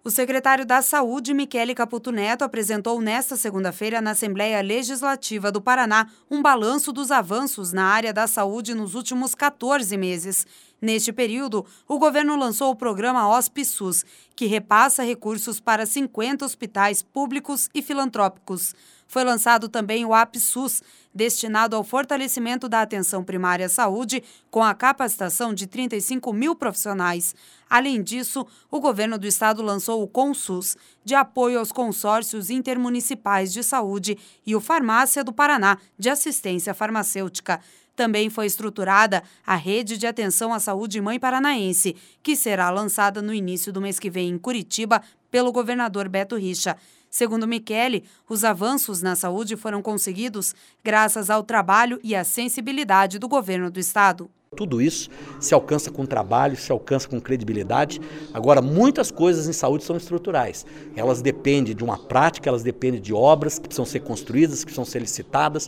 O secretário da Saúde, Michele Caputo Neto, apresentou nesta segunda-feira na Assembleia Legislativa do Paraná um balanço dos avanços na área da saúde nos últimos 14 meses. Neste período, o governo lançou o programa HospeSUS, que repassa recursos para 50 hospitais públicos e filantrópicos. Foi lançado também o APSUS, destinado ao fortalecimento da atenção primária à saúde, com a capacitação de 35 mil profissionais. Além disso, o governo do estado lançou o ConSUS, de apoio aos consórcios intermunicipais de saúde, e o Farmácia do Paraná, de assistência farmacêutica. Também foi estruturada a Rede de Atenção à Saúde Mãe Paranaense, que será lançada no início do mês que vem em Curitiba pelo governador Beto Richa. Segundo Michele, os avanços na saúde foram conseguidos graças ao trabalho e à sensibilidade do governo do estado. Tudo isso se alcança com trabalho, se alcança com credibilidade. Agora, muitas coisas em saúde são estruturais. Elas dependem de uma prática, elas dependem de obras que precisam ser construídas, que precisam ser licitadas,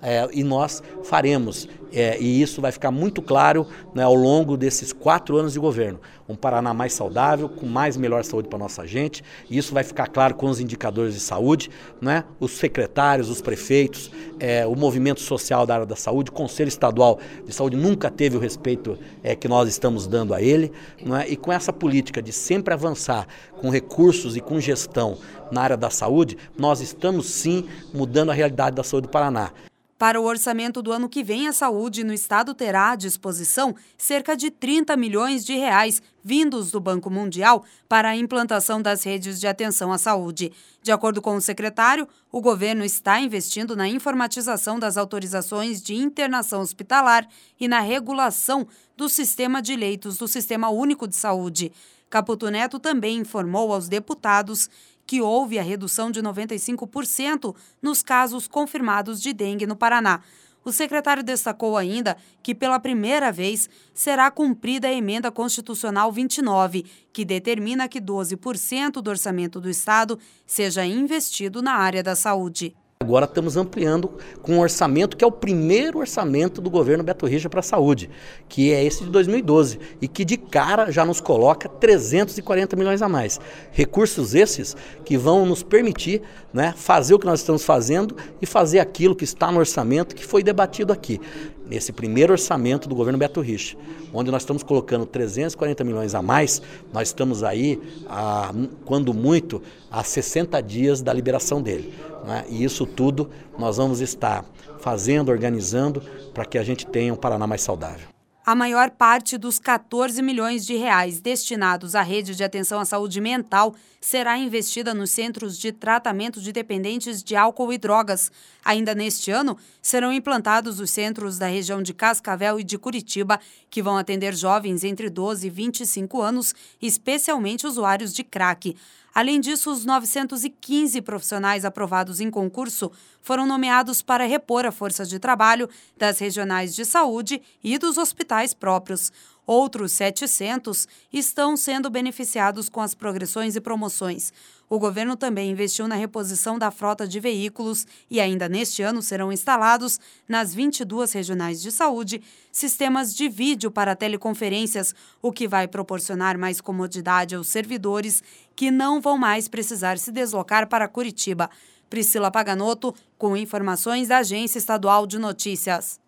e nós faremos. E isso vai ficar muito claro, né, ao longo desses 4 anos de governo. Um Paraná mais saudável, com mais melhor saúde para a nossa gente. E isso vai ficar claro com os indicadores de saúde, né, os secretários, os prefeitos, o movimento social da área da saúde, o Conselho Estadual de Saúde nunca teve o respeito que nós estamos dando a ele, não é? E com essa política de sempre avançar com recursos e com gestão na área da saúde, nós estamos sim mudando a realidade da saúde do Paraná. Para o orçamento do ano que vem, a saúde no estado terá à disposição cerca de 30 milhões de reais vindos do Banco Mundial para a implantação das redes de atenção à saúde. De acordo com o secretário, o governo está investindo na informatização das autorizações de internação hospitalar e na regulação do sistema de leitos do Sistema Único de Saúde. Caputo Neto também informou aos deputados que houve a redução de 95% nos casos confirmados de dengue no Paraná. O secretário destacou ainda que, pela primeira vez, será cumprida a Emenda Constitucional 29, que determina que 12% do orçamento do Estado seja investido na área da saúde. Agora estamos ampliando com um orçamento que é o primeiro orçamento do governo Beto Richa para a saúde, que é esse de 2012, e que de cara já nos coloca 340 milhões a mais. Recursos esses que vão nos permitir, né, fazer o que nós estamos fazendo e fazer aquilo que está no orçamento que foi debatido aqui. Nesse primeiro orçamento do governo Beto Richa, onde nós estamos colocando 340 milhões a mais, nós estamos aí, quando muito, a 60 dias da liberação dele. Né? E isso tudo nós vamos estar fazendo, organizando, para que a gente tenha um Paraná mais saudável. A maior parte dos 14 milhões de reais destinados à rede de atenção à saúde mental será investida nos centros de tratamento de dependentes de álcool e drogas. Ainda neste ano, serão implantados os centros da região de Cascavel e de Curitiba, que vão atender jovens entre 12 e 25 anos, especialmente usuários de crack. Além disso, os 915 profissionais aprovados em concurso foram nomeados para repor a força de trabalho das regionais de saúde e dos hospitais próprios. Outros 700 estão sendo beneficiados com as progressões e promoções. O governo também investiu na reposição da frota de veículos e ainda neste ano serão instalados nas 22 regionais de saúde sistemas de vídeo para teleconferências, o que vai proporcionar mais comodidade aos servidores que não vão mais precisar se deslocar para Curitiba. Priscila Paganotto, com informações da Agência Estadual de Notícias.